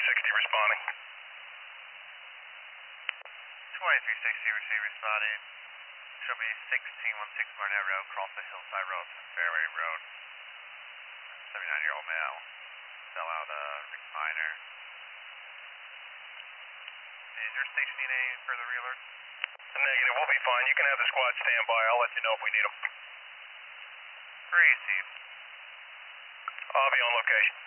2360 responding. 2360 receive responding. Should be 1616 Barnett Road, cross the Hillside Road to Fairway Road. 79-year-old male. Fell out a recliner. Is your station need any further realert? Negative, we'll be fine. You can have the squad stand by. I'll let you know if we need them. Receive. I'll be on location.